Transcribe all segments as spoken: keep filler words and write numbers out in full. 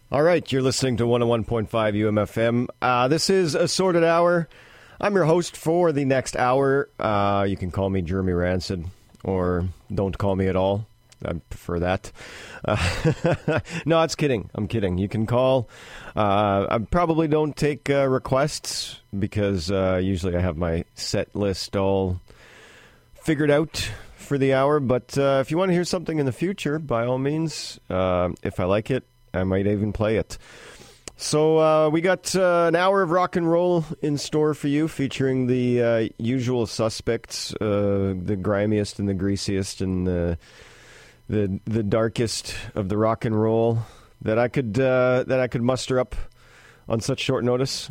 All right, you're listening to one oh one point five U M F M. Uh, this is Assorted Hour. I'm your host for the next hour. Uh, you can call me Jeremy Rancid, or don't call me at all. I prefer that. Uh, no, it's kidding. I'm kidding. You can call. Uh, I probably don't take uh, requests because uh, usually I have my set list all figured out for the hour. But uh, if you want to hear something in the future, by all means, uh, if I like it, I might even play it. So uh, we got uh, an hour of rock and roll in store for you, featuring the uh, usual suspects, uh, the grimiest and the greasiest and the the the darkest of the rock and roll that I could uh, that I could muster up on such short notice.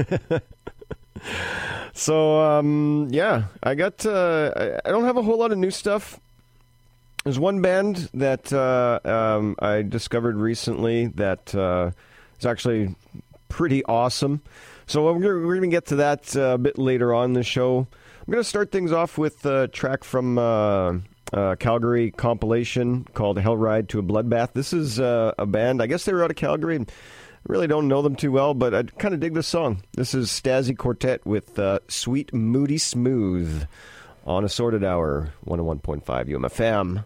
So um, yeah, I got uh, I don't have a whole lot of new stuff. There's one band that uh, um, I discovered recently that uh, is actually pretty awesome. So we're going to get to that uh, a bit later on in the show. I'm going to start things off with a track from uh, a Calgary compilation called Hell Ride to a Bloodbath. This is uh, a band, I guess they were out of Calgary. I really don't know them too well, but I kind of dig this song. This is Stasi Quartet with uh, Sweet Moody Smooth on Assorted Hour, one oh one point five U M F M.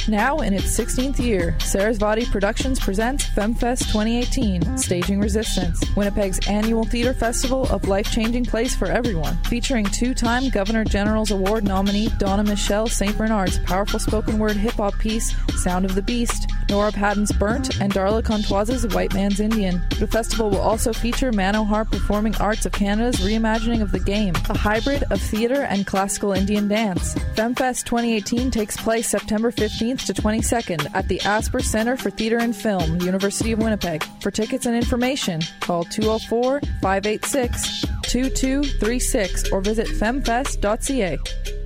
Now in its sixteenth year, Sarasvati Productions presents FemFest twenty eighteen, Staging Resistance, Winnipeg's annual theater festival of life-changing place for everyone, featuring two-time Governor General's Award nominee Donna Michelle Saint Bernard's powerful spoken word hip-hop piece, Sound of the Beast, Nora Patton's Burnt, and Darla Contoise's White Man's Indian. The festival will also feature Manohar Performing Arts of Canada's reimagining of the game, a hybrid of theater and classical Indian dance. FemFest twenty eighteen takes place September fifteenth to twenty-second at the Asper Center for Theatre and Film, University of Winnipeg. For tickets and information, call two oh four, five eight six, two two three six or visit femfest dot c a.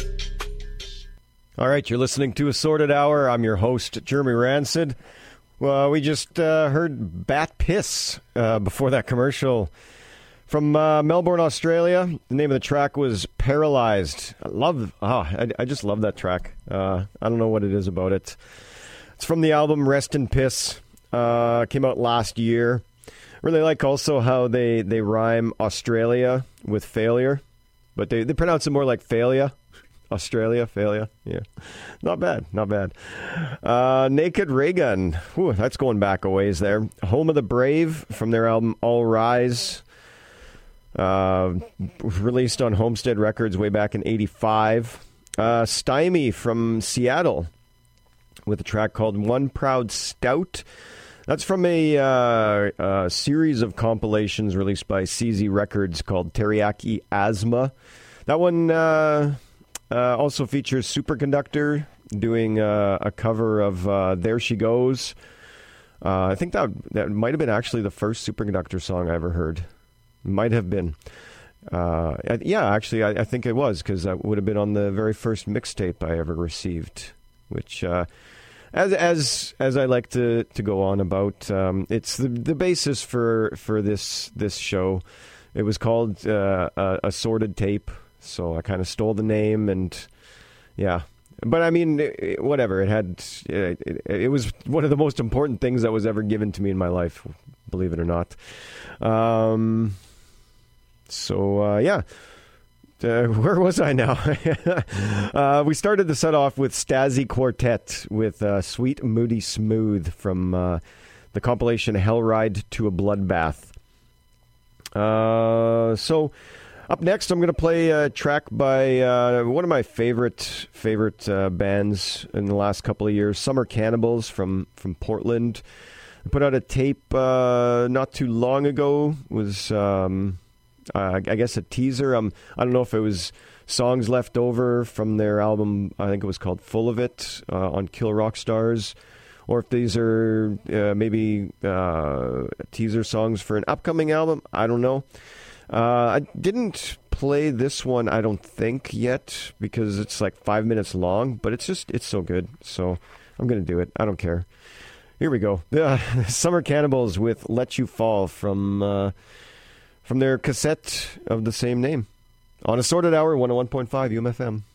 All right, you're listening to Assorted Hour. I'm your host, Jeremy Rancid. Well, we just uh, heard Bat Piss uh, before that commercial from uh, Melbourne, Australia. The name of the track was Paralyzed. I love, oh, I, I just love that track. Uh, I don't know what it is about it. It's from the album Rest in Piss. Uh, came out last year. Really like also how they, they rhyme Australia with failure, but they, they pronounce it more like failure. Australia, failure. Yeah. Not bad, not bad. Uh, Naked Raygun. Whew, that's going back a ways there. Home of the Brave from their album All Rise. Uh, released on Homestead Records way back in eighty-five. Uh, Stymie from Seattle with a track called One Proud Stout. That's from a, uh, a series of compilations released by C Z Records called Teriyaki Asthma. That one uh, uh, also features Superconductor doing uh, a cover of uh, There She Goes. Uh, I think that that might have been actually the first Superconductor song I ever heard. Might have been. Uh, yeah, actually, I, I think it was, because that would have been on the very first mixtape I ever received, which, uh, as as as I like to, to go on about, um, it's the the basis for for this this show. It was called uh, a, Assorted Tape, so I kind of stole the name, and yeah. But I mean, it, whatever. It had it, it, it was one of the most important things that was ever given to me in my life, believe it or not. Um. So, uh, yeah, uh, where was I now? uh, we started the set off with Stasi Quartet with uh, Sweet Moody Smooth from uh, the compilation Hell Ride to a Bloodbath. Uh, so, up next, I'm going to play a track by uh, one of my favorite favorite uh, bands in the last couple of years, Summer Cannibals from, from Portland. They put out a tape uh, not too long ago. It was... Um, Uh, I guess a teaser. Um, I don't know if it was songs left over from their album, I think it was called Full of It, uh, on Kill Rock Stars, or if these are uh, maybe uh, teaser songs for an upcoming album. I don't know. Uh, I didn't play this one, I don't think, yet, because it's like five minutes long, but it's just, it's so good. So I'm going to do it. I don't care. Here we go. Uh, Summer Cannibals with Let You Fall from... Uh, From their cassette of the same name. On Assorted Hour, one oh one point five U M F M.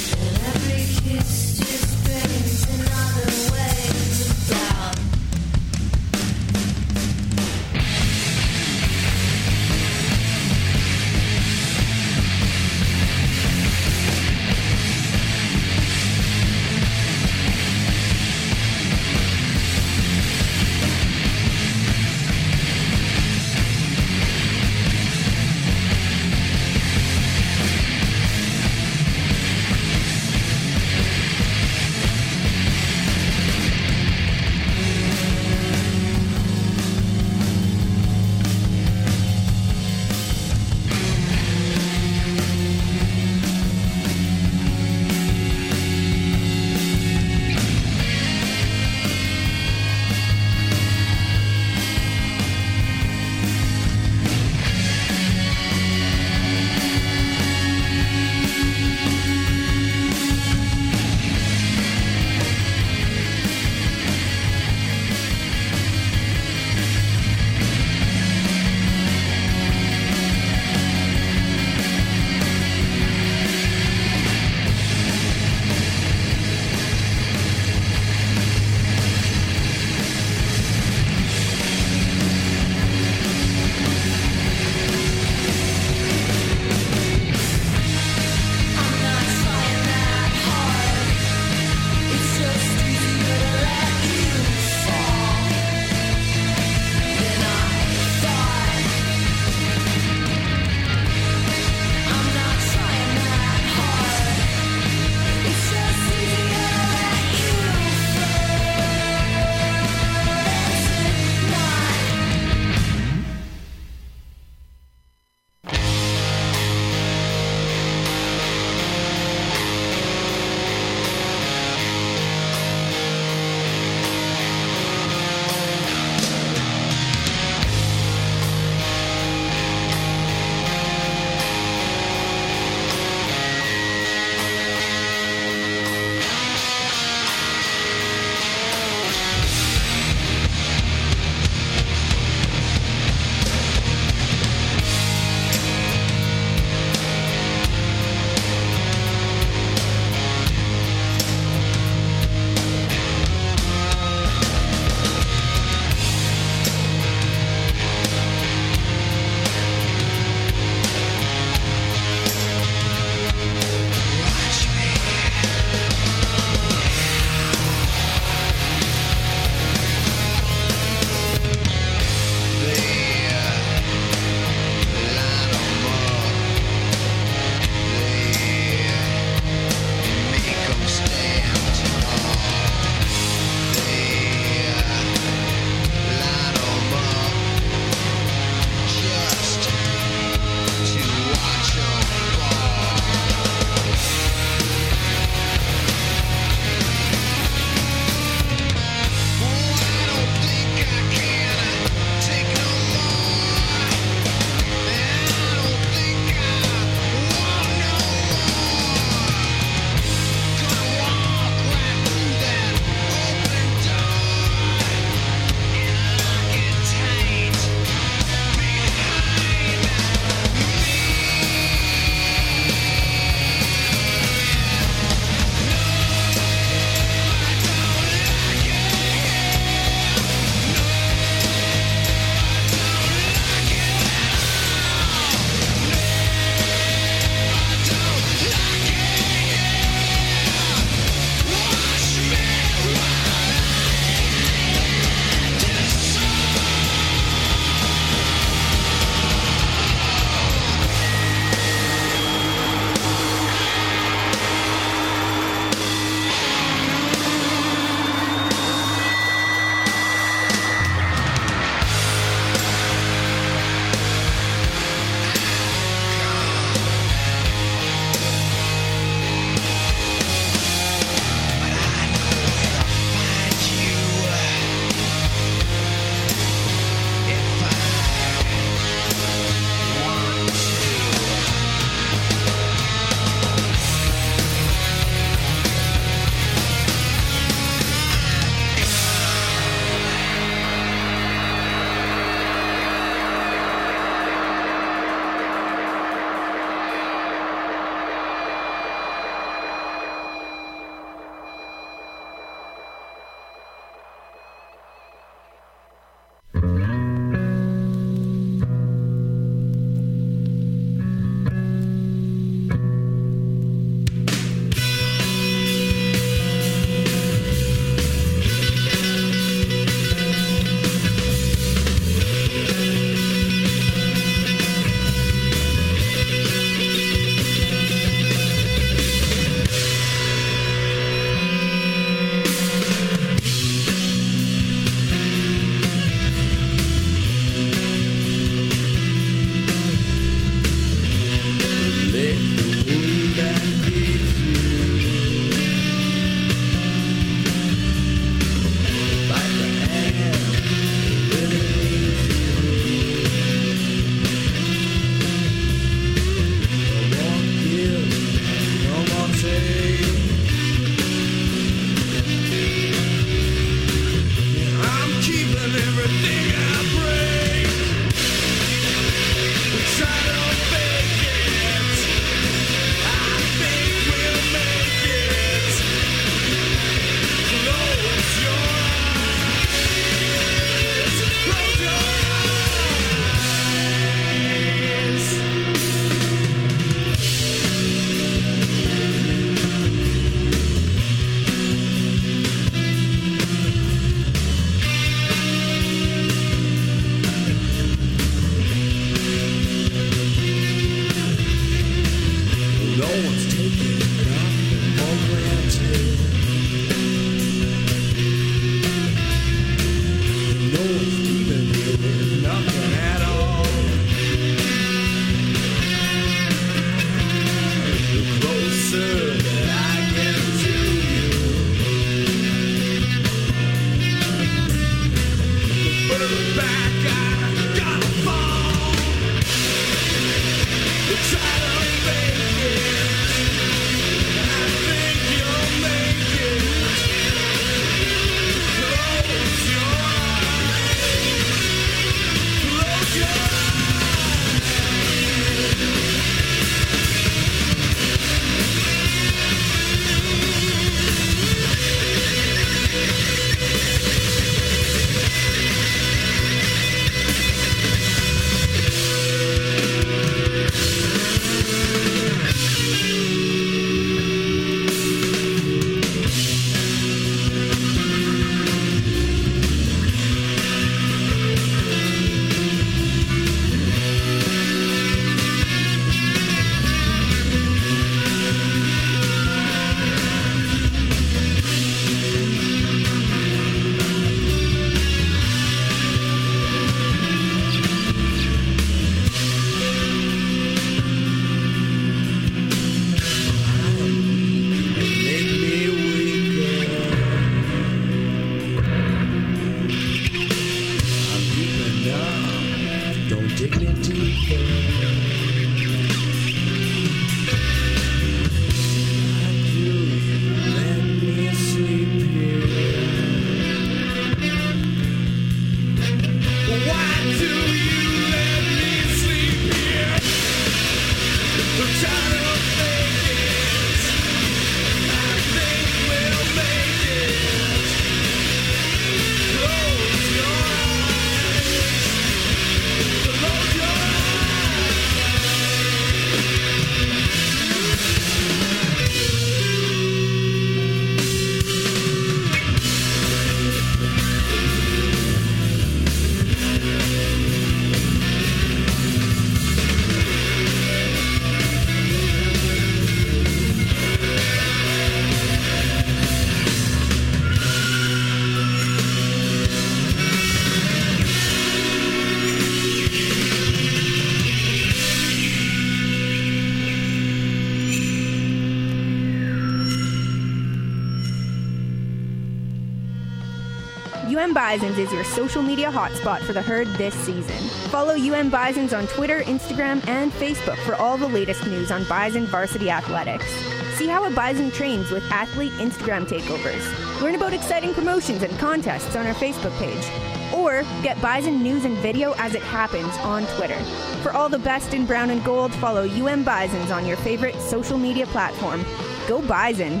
U M Bisons is your social media hotspot for the herd this season. Follow U M Bisons on Twitter, Instagram, and Facebook for all the latest news on Bison varsity athletics. See how a Bison trains with athlete Instagram takeovers. Learn about exciting promotions and contests on our Facebook page. Or get Bison news and video as it happens on Twitter. For all the best in brown and gold, follow U M Bisons on your favorite social media platform. Go Bisons!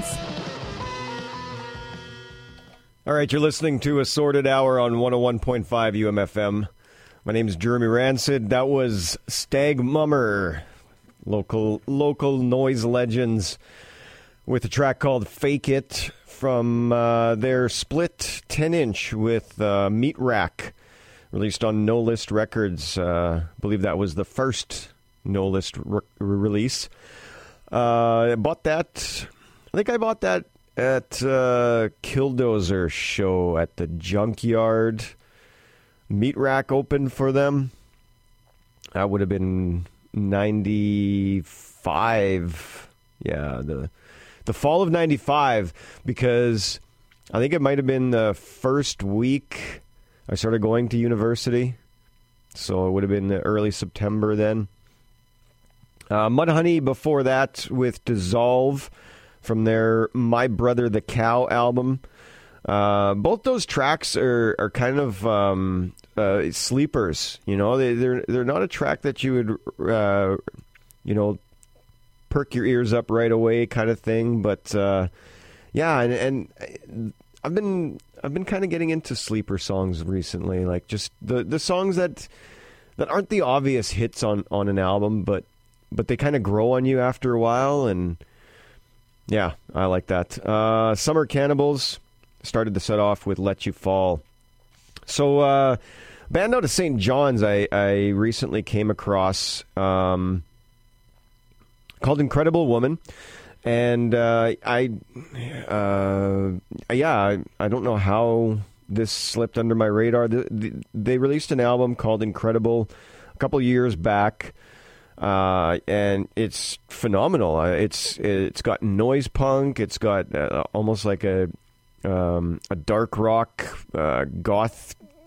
All right, you're listening to Assorted Hour on one oh one point five U M F M. My name is Jeremy Rancid. That was Stag Mummer, local local noise legends, with a track called Fake It from uh, their split ten-inch with uh, Meat Rack, released on No List Records. Uh, I believe that was the first No List re- release. Uh, I bought that, I think I bought that at uh, Killdozer show at the Junkyard. Meat Rack opened for them. That would have been ninety-five. Yeah, the the fall of ninety-five, because I think it might have been the first week I started going to university. So it would have been early September then. Uh, Mudhoney before that with Dissolve from their My Brother the Cow album. Uh, both those tracks are, are kind of um, uh, sleepers. You know, they, they're they're not a track that you would, uh, you know, perk your ears up right away kind of thing. But uh, yeah, and, and I've been I've been kind of getting into sleeper songs recently, like just the, the songs that that aren't the obvious hits on, on an album, but but they kind of grow on you after a while. And yeah, I like that. Uh, Summer Cannibals started the set off with Let You Fall. So, uh, band out of Saint John's, I, I recently came across, um, called Incredible Woman. And uh, I, uh, yeah, I, I don't know how this slipped under my radar. The, the, they released an album called Incredible a couple years back. Uh, and it's phenomenal. Uh, it's it's got noise punk. It's got uh, almost like a um, a dark rock, uh, goth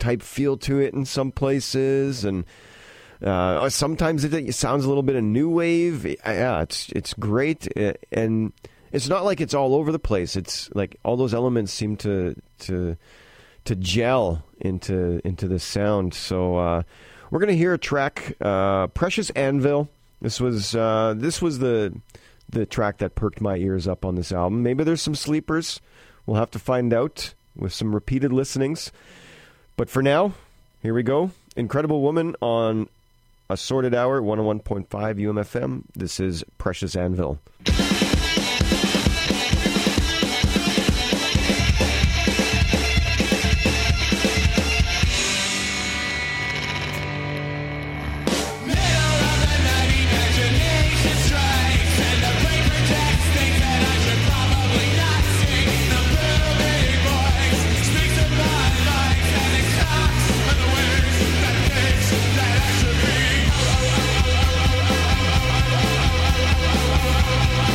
type feel to it in some places, and uh, sometimes it, it sounds a little bit of new wave. Yeah, it's it's great, and it's not like it's all over the place. It's like all those elements seem to to to gel into into the sound. So uh, we're gonna hear a track, uh, "Precious Anvil." This was uh, this was the the track that perked my ears up on this album. Maybe there's some sleepers. We'll have to find out with some repeated listenings. But for now, here we go. Incredible Woman on Assorted Hour, one oh one point five U M F M. This is Precious Anvil. That I should be.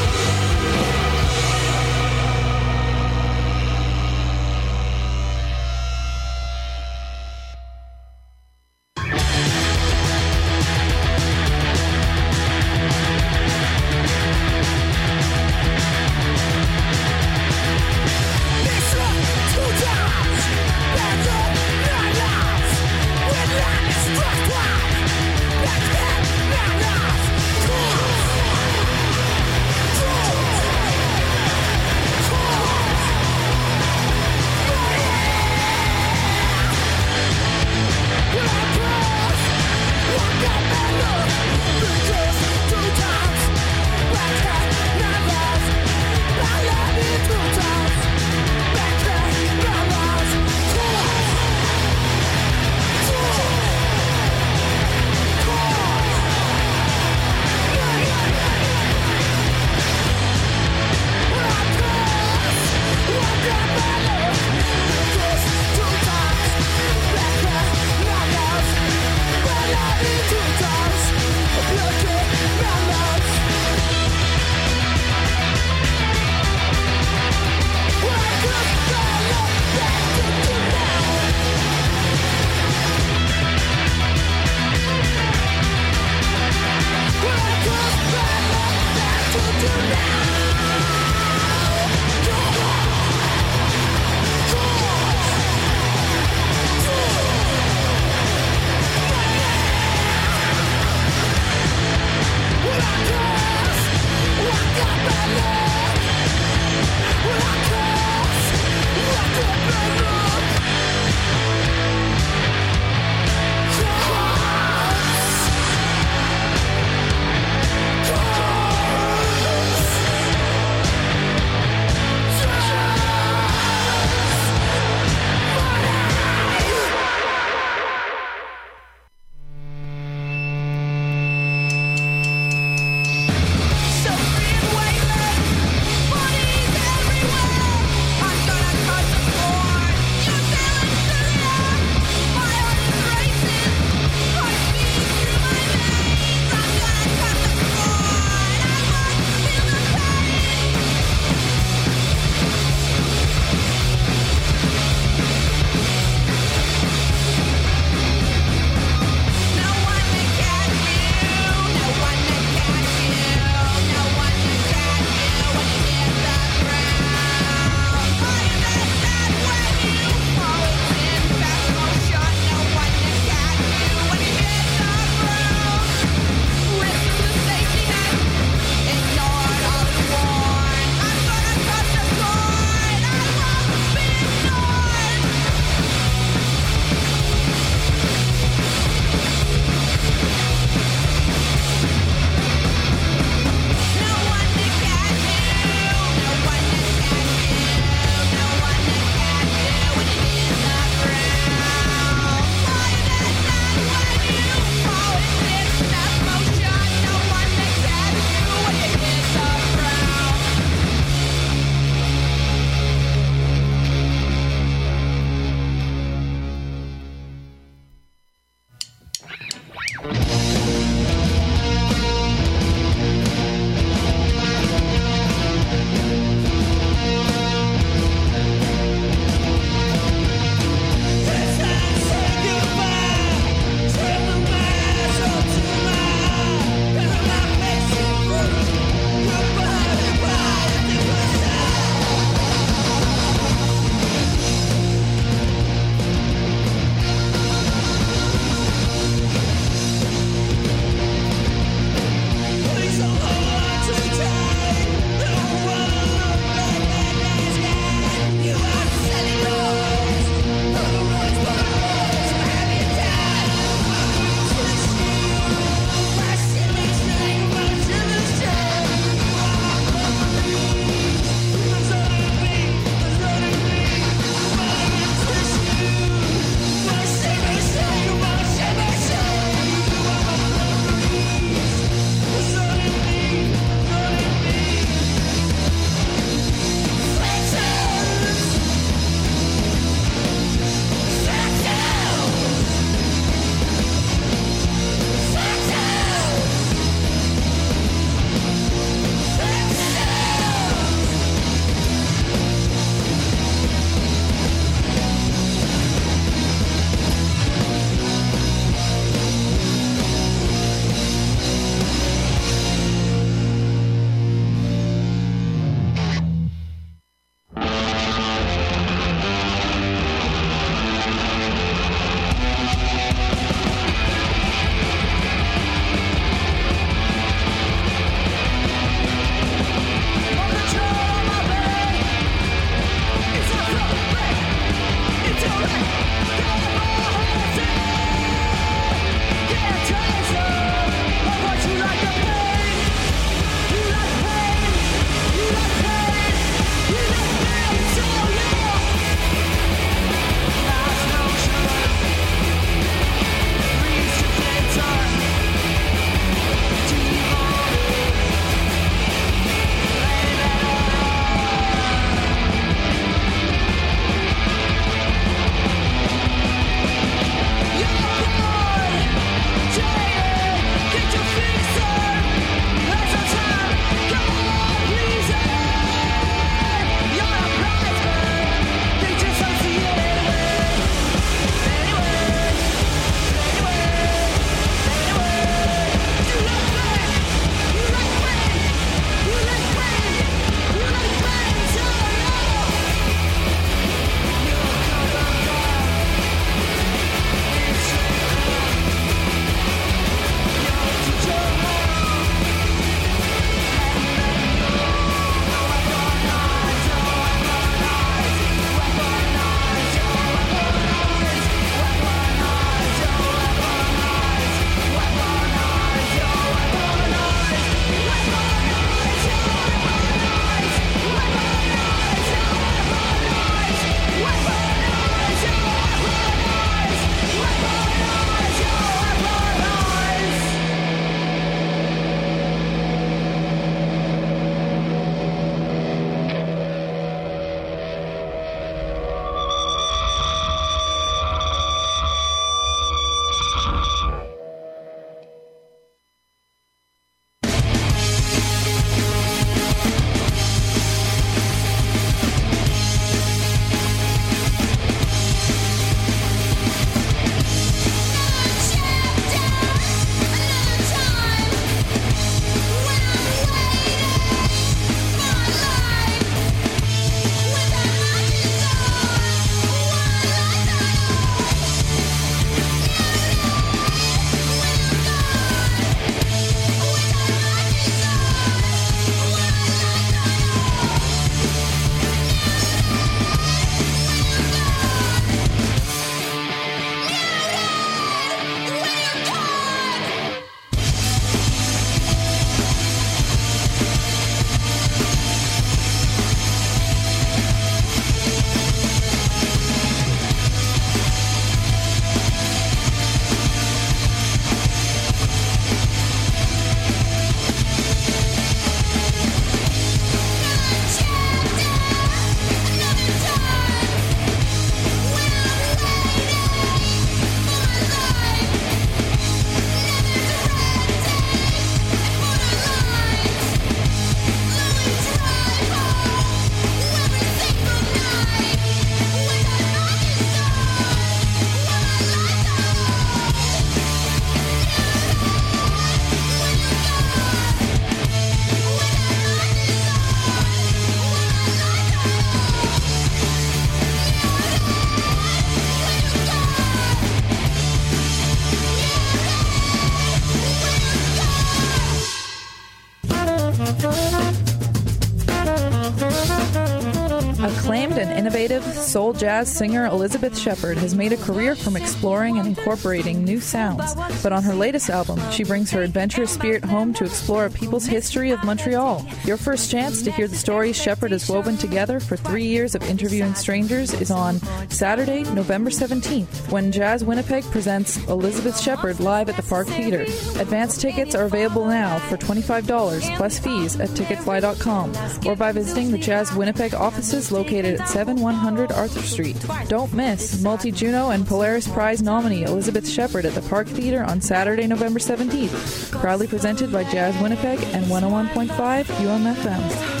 innovative soul jazz singer Elizabeth Shepard has made a career from exploring and incorporating new sounds. But on her latest album, she brings her adventurous spirit home to explore a people's history of Montreal. Your first chance to hear the stories Shepard has woven together for three years of interviewing strangers is on Saturday, November seventeenth, when Jazz Winnipeg presents Elizabeth Shepard live at the Park Theatre. Advance tickets are available now for twenty-five dollars plus fees at ticketfly dot com or by visiting the Jazz Winnipeg offices located at seven one hundred Arthur Street. Don't miss multi-Juno and Polaris Prize nominee Elizabeth Shepard at the Park Theatre on Saturday, November seventeenth. Proudly presented by Jazz Winnipeg and one oh one point five U M F M.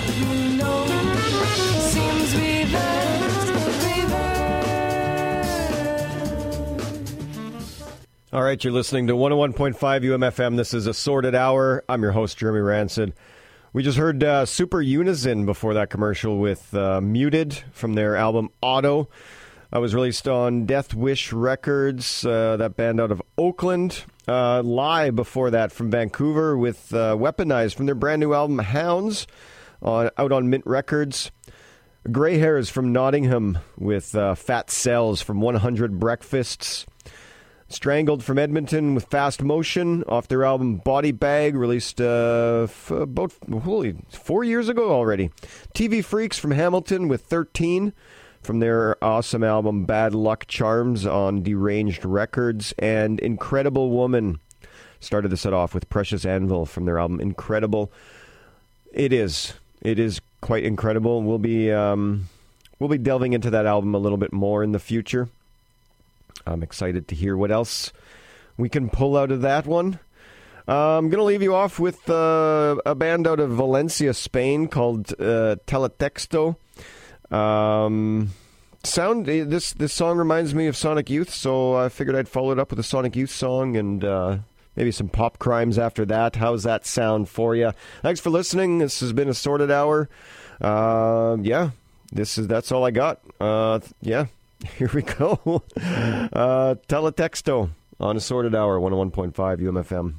All right, you're listening to one oh one point five U M F M. This is Assorted Hour. I'm your host, Jeremy Rancid. We just heard uh, Super Unison before that commercial with uh, Muted from their album Auto. That was released on Death Wish Records, uh, that band out of Oakland. Uh, live before that from Vancouver with uh, Weaponized from their brand new album Hounds, on, out on Mint Records. Grey Hairs from Nottingham with uh, Fat Cells from one hundred Breakfasts. Strangled from Edmonton with Fast Motion off their album Body Bag, released uh, f- about holy, four years ago already. T V Freaks from Hamilton with thirteen from their awesome album Bad Luck Charms on Deranged Records. And Incredible Woman started the set off with Precious Anvil from their album Incredible. It is. It is quite incredible. We'll be um, we'll be delving into that album a little bit more in the future. I'm excited to hear what else we can pull out of that one. Uh, I'm going to leave you off with uh, a band out of Valencia, Spain called uh, Teletexto. Um, sound this this song reminds me of Sonic Youth, so I figured I'd follow it up with a Sonic Youth song and uh, maybe some Pop Crimes after that. How's that sound for you? Thanks for listening. This has been Assorted Hour. Uh, yeah, this is that's all I got. Uh, yeah. Here we go. Uh, Teletexto on Assorted Hour, one oh one point five U M F M.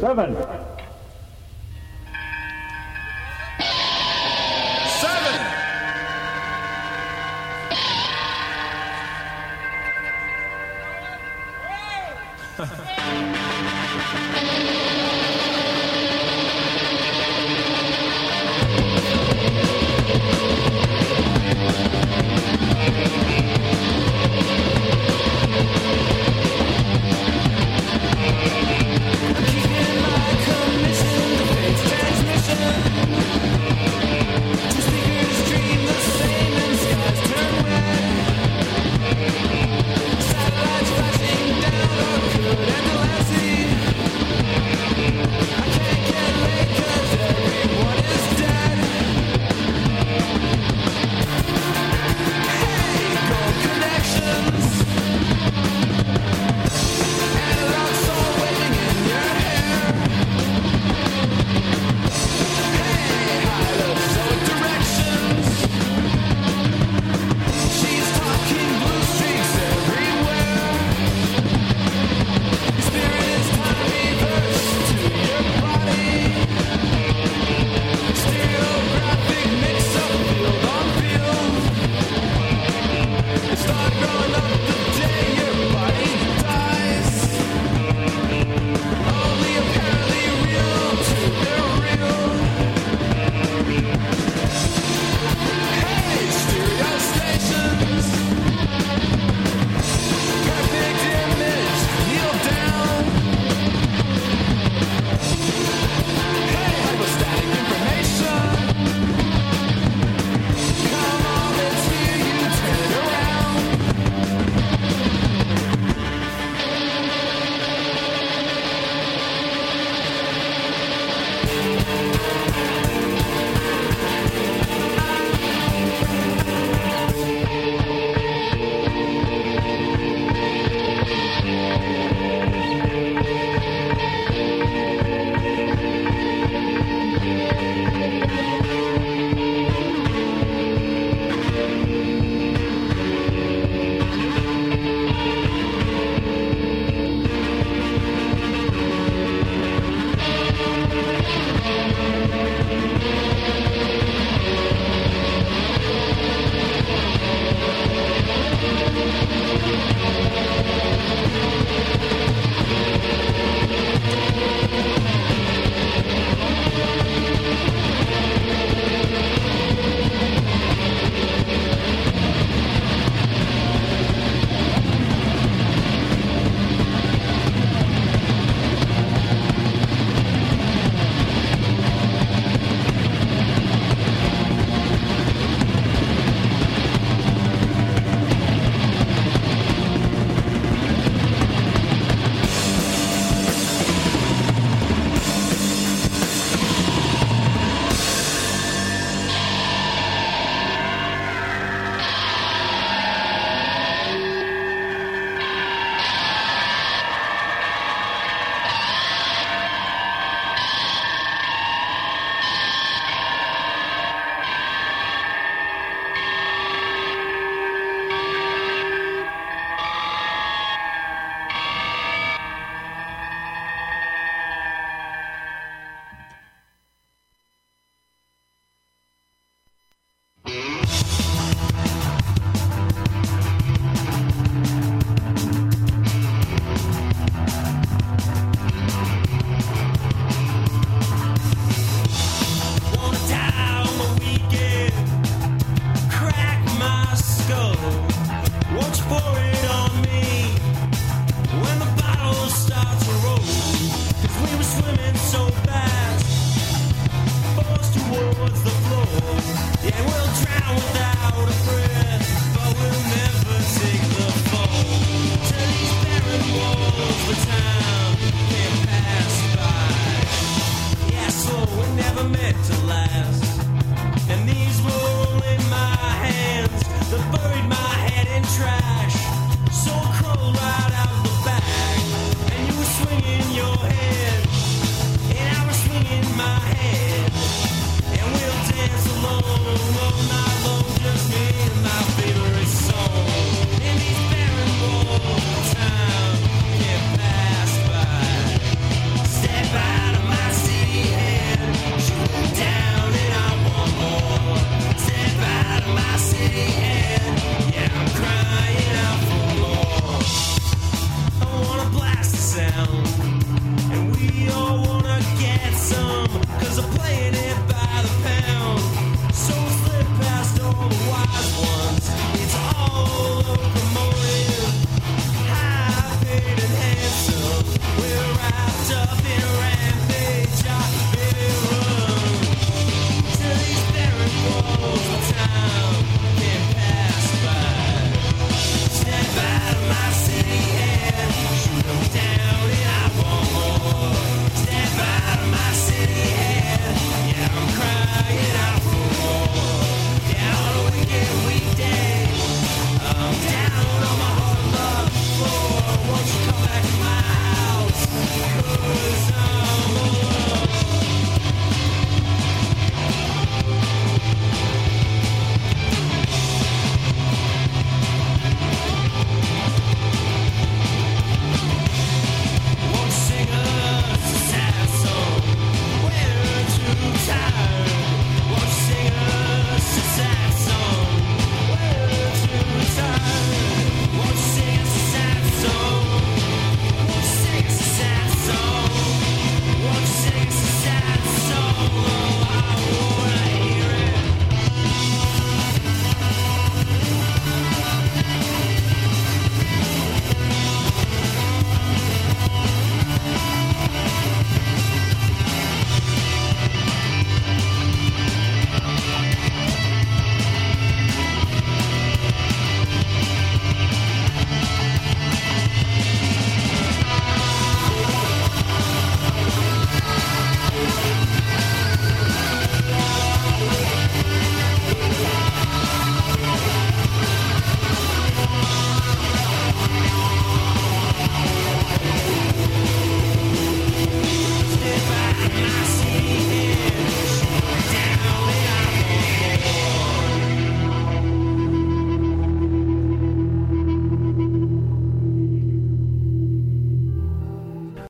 Seven. Seven.